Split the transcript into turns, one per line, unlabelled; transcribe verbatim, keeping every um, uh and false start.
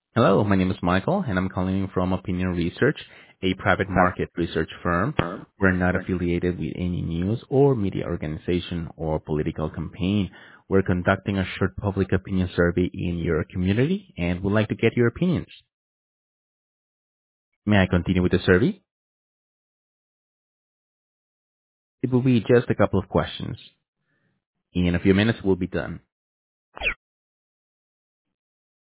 Hello, my name is Michael, and I'm calling you from Opinion Research, a private market research firm. We're not affiliated with any news or media organization or political campaign. We're conducting a short public opinion survey in your community and would like to get your opinions. May I continue with the survey? It will be just a couple of questions. In a few minutes, we'll be done.